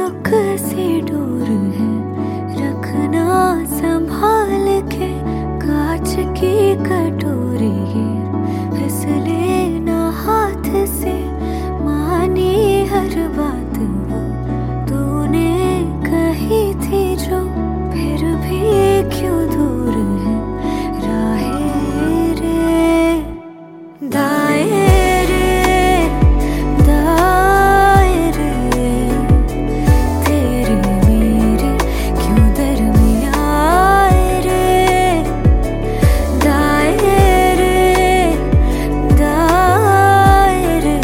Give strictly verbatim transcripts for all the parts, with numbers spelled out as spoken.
कैसी डोर है, रखना संभाल के कांच की कटोरी है। फिसले ना हाथ से मानी हर बात वो तूने कही थी जो, फिर भी क्यों दूर है राहें रे दाएं रे दाएं रे। तेरे मेरे क्यों दरमियां रे दाएं रे दाएं रे।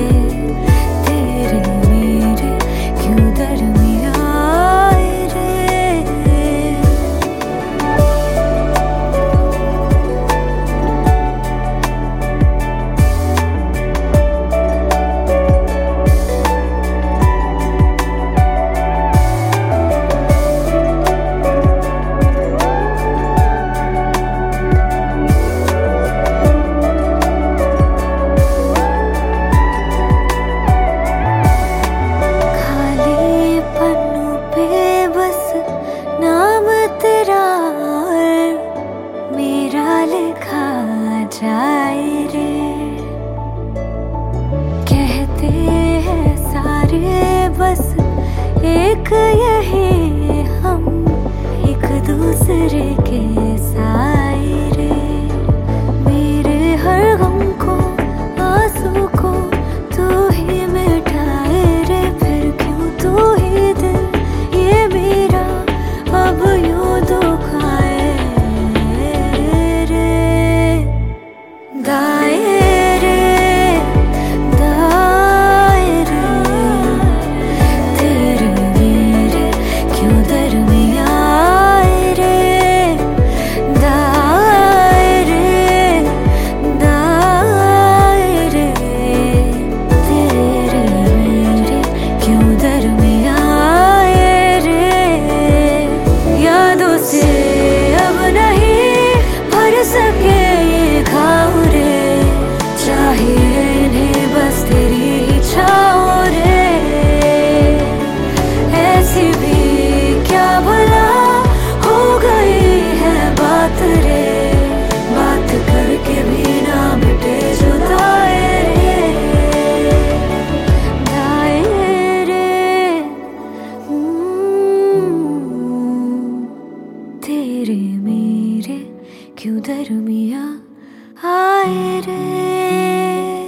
तेरे मेरे क्यों दरमियां रे। खाली पन्नों पे बस नाम तेरा और मेरा लिखा जाए रे। कहते हैं सारे बस एक यही हम, एक दूसरे के साए रे। मेरे हर गम को आंसू को तू ही मिटाए रे। फिर क्यों तू ही दिल ये मेरा अब यूं दुखाए रे दाएं रे दाएं रे। तेरे मेरे क्यों दरमियां रे दाएं रे दाएं रे। तेरे मेरे क्यों दरमियां रे। यादों से अब नहीं भर सके ये घाव रे। चाहिए इन्हें बस तेरी ही छाँव रे। ऐसी भी क्या भला हो गई है बात रे। बात करके भी ना मिटे जुदाई रे दाएं रे। हम्म, तेरे मेरे क्यों दरमियां आए रे।